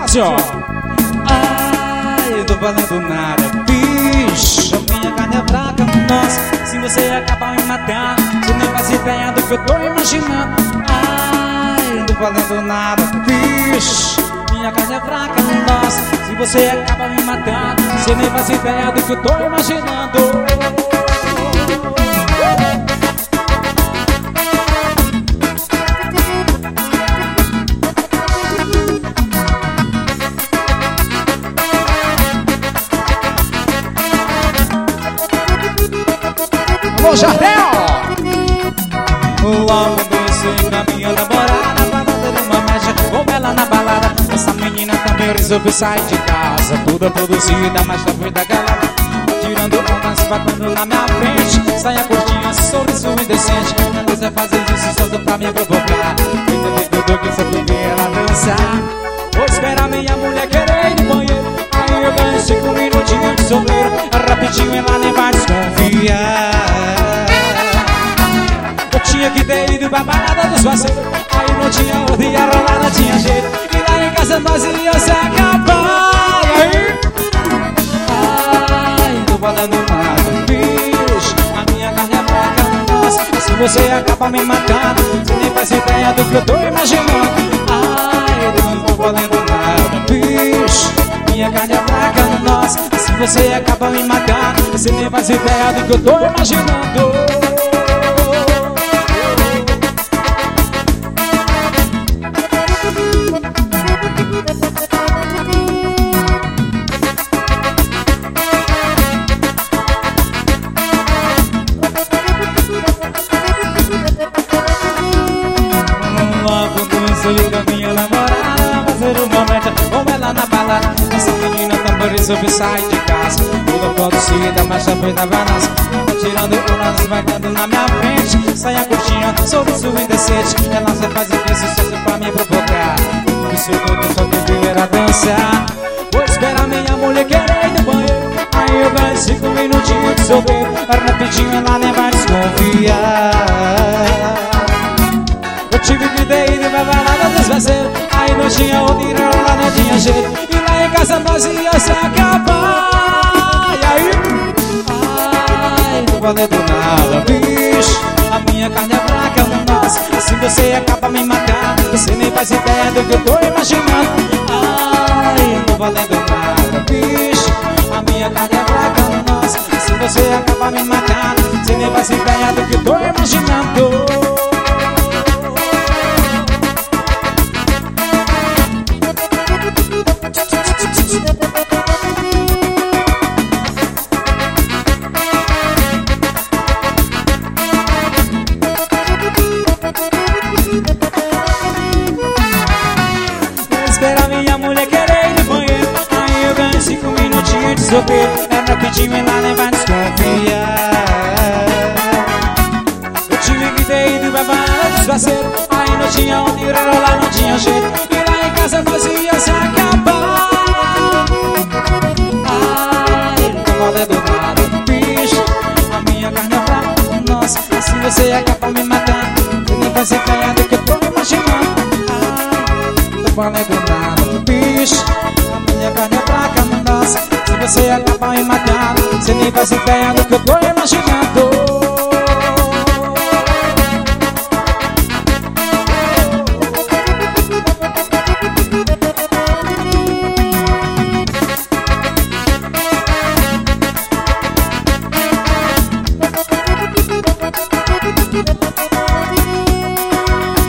assim, ó. Ai, tô valendo nada, bicho. A minha carne é fraca, nossa. Se você acabar me matando, você nem faz ideia do que eu tô imaginando. Ai, tô valendo nada, bicho. Minha carne é fraca, nossa. Se você acaba me matando, você nem faz ideia do que eu tô imaginando. Alô, Jardel! Logo desci com a minha namorada, balada numa média, com ela na balada. Essa menina também resolveu sair de casa, toda produzida, mas já foi da galera. Tirando ondas, batendo na minha frente, saia curtinha, sorriso indecente. Ela vai fazer isso só pra me provocar. Entendeu que só porque ela dançar. Vou esperar minha mulher querer ir no banheiro. Aí eu ganho 5 minutinhos de solteiro. Rapidinho ela nem vai desconfiar. Eu tinha que ter ido pra balada dos parceiros. Aí não tinha onde ia rolar, não tinha jeito. E lá em casa nós ia se acabar. E aí? Ai, tô falando nada, bicho. A minha carne é fraca, nossa. Se você acaba me matando, você nem faz ideia do que eu tô imaginando. Ai, não tô falando nada, bicho. Minha carne é fraca, nossa. Se você acaba me matando, você nem faz ideia do que eu tô imaginando. Com a minha namorada, fazer uma meta com ela na balada. Essa menina também resolveu sair de casa, toda produzida, mas já foi da balança. Tá tirando ondas, vai dando na minha frente, saia curtinha, sorriso indecente. Ela só faz isso só pra me provocar. Por isso eu só queria era dançar. Vou esperar minha mulher querer ir no banheiro. Aí eu ganho 5 minutinhos de solteiro. Rapidinho ela nem vai desconfiar. Eu tive que ter ido pra balada dos parceiros. Aí não tinha onde ir, lá não tinha jeito. E lá em casa nós ia se acabar. E aí? Ai, não valendo nada, bicho. A minha carne é fraca, nossa. Se você acaba me matando, você nem faz ideia do que eu tô imaginando. Ai, não valendo nada, bicho. A minha carne é fraca, nossa. Se você acaba me matando, você nem faz ideia do que eu tô imaginando. Espera minha mulher querer ir no banheiro. Aí eu ganho 5 minutinhos de solteiro. É rapidinho e ela nem vai desconfiar. Eu tive que ter ido pra balada dos parceiros. Aí não tinha onde ir, lá não tinha jeito. E lá em casa nós ia se acabar. Ai, não tô valendo nada, bicho. A minha carne é fraca, nossa. Se você acaba me matando, você nem vai ser ideia do que eu tô imaginando. Valendo nada, bicho. A minha carne é fraca, nossa. Se você acaba me matando, você nem faz ideia do que eu tô imaginando.